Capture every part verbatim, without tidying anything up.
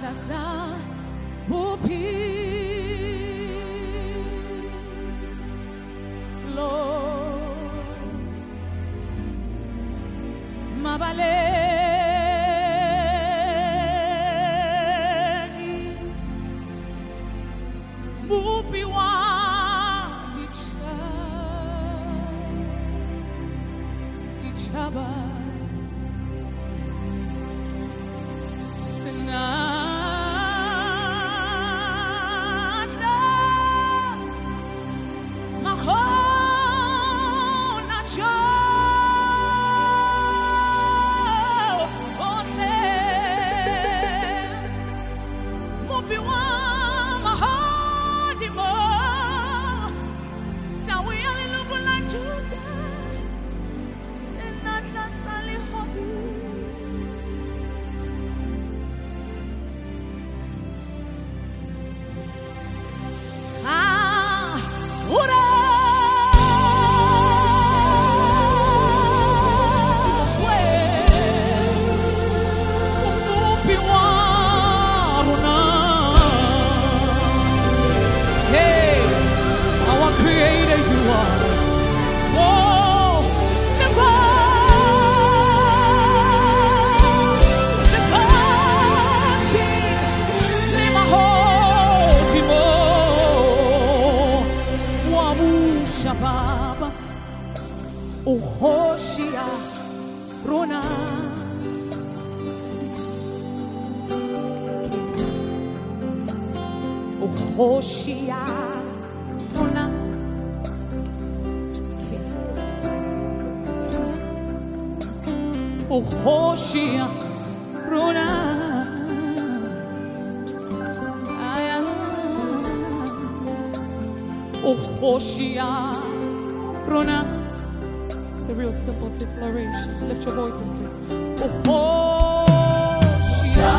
Sasa Mupi Lord Mabaledi Mupi wa Dicha Dichaba Uhoshia Rona Uhoshia Rona Uhoshia Rona Uhoshia Rona. It's a real simple declaration. Lift your voice and sing. Oh, Shia.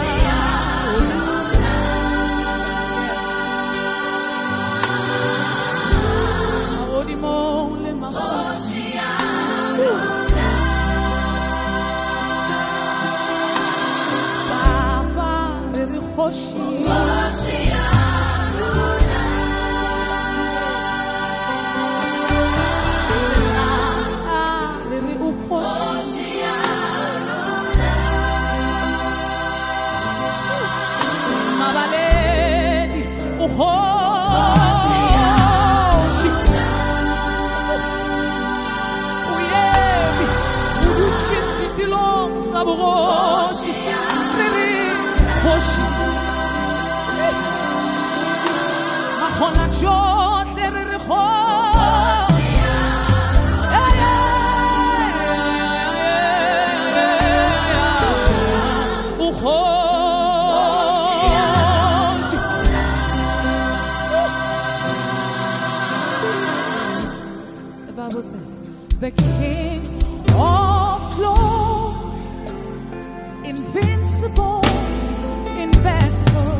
The Bible says, the King of glory, invincible in battle.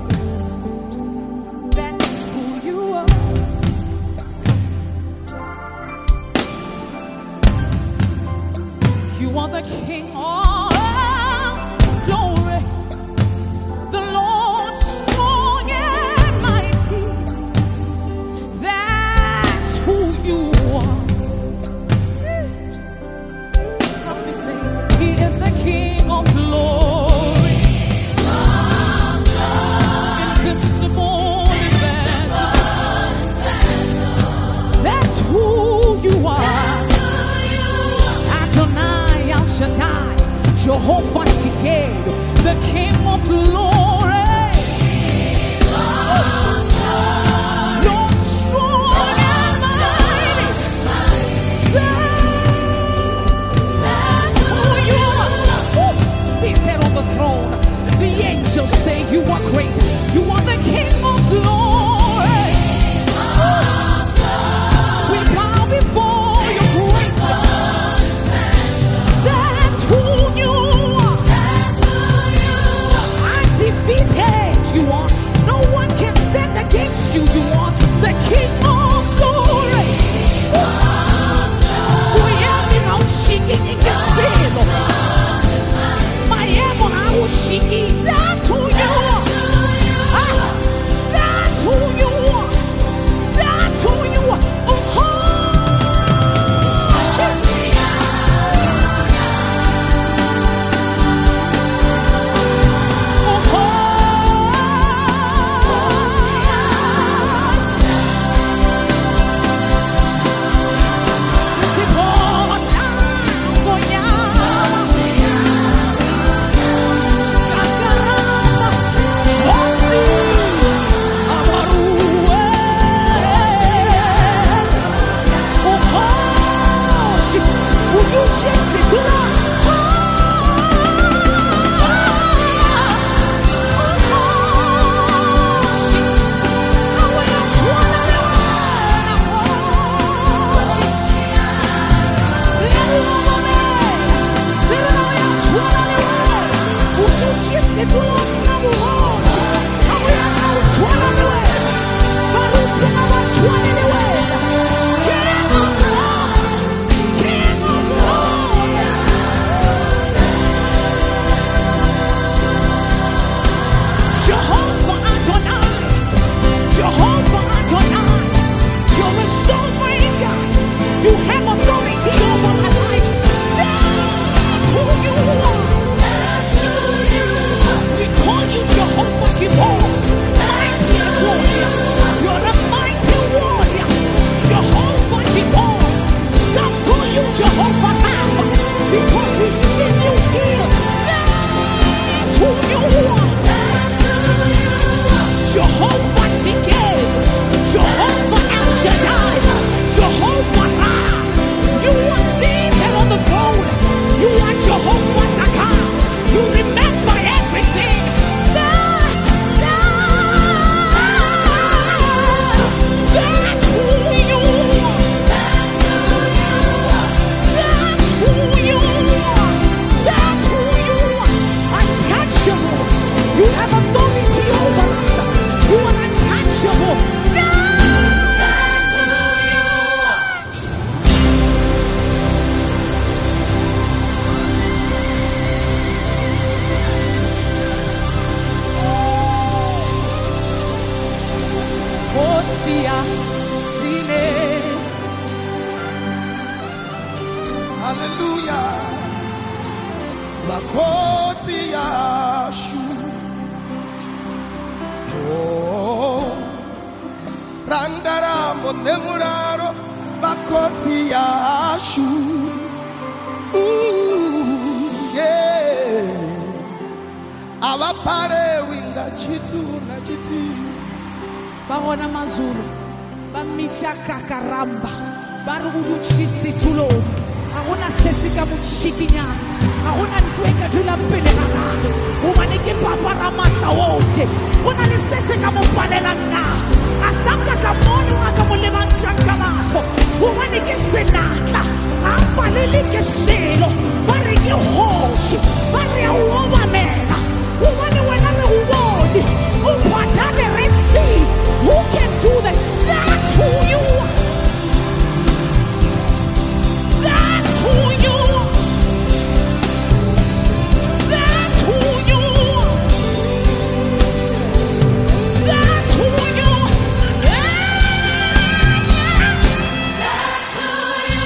That's who you are. You are the King of glory, the Lord strong and mighty. That's who you are. Help me say, He is the King of glory, invincible in battle. That's who you are. Adonai El Shaddai, Jehovah Sikhed, the King of glory. Lord strong and mighty. That's who you are. Seated on the throne, the angels say you are great. You are the King of glory. We bow before your greatness. That's who you are. Undefeated you are. No one can stand against you. You are the King of glory. That's who you are. Hallelujah. Makoti Yashu. Oh, Randara Motemuraro. Makoti Yashu. Ooh, yeah. Awapare winga chitu na chiti. Baona mazulu. Bamichaka karamba. Barugu chisi tuloni. Auna sesika muchikinya. Auna ntweka tula mpele na. Umanike papa ramasa wote. Una ni sesika mupanela na. Asaka kamonu akamulema nchanga maso. Umanike senata. Ampalilike selo. Bariki hoshi. Bari ya uoma mena. Umani wename uwodi. Upatane Red Sea. Who can do that? That's who you are. That's who you are. That's who you are. That's who you are. That's who you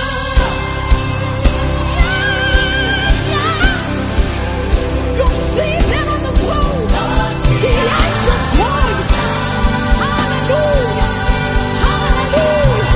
are. You're seated on the throne. The righteous one. Hallelujah. Hallelujah.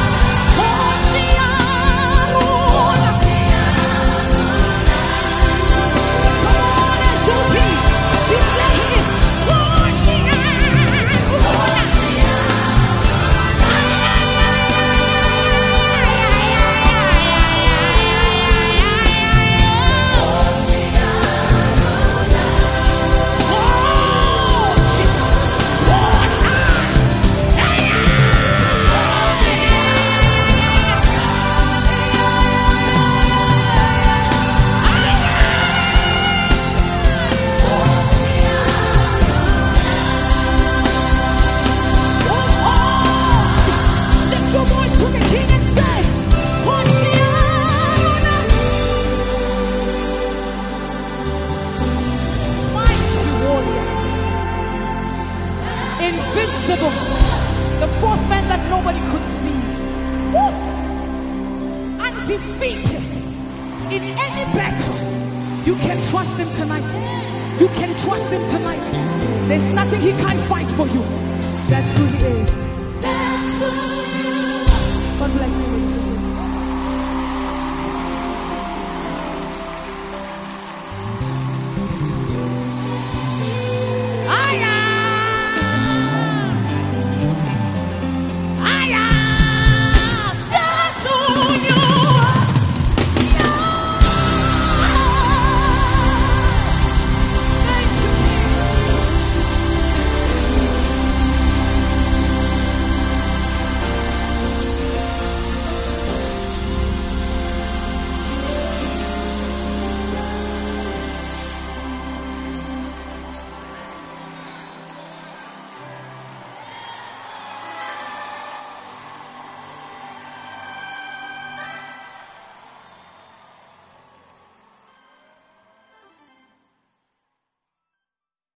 Invincible, the fourth man that nobody could see. Woo! Undefeated in any battle. You can trust him tonight. You can trust him tonight. There's nothing he can't fight for you. That's who he is. That's who you are. God bless you.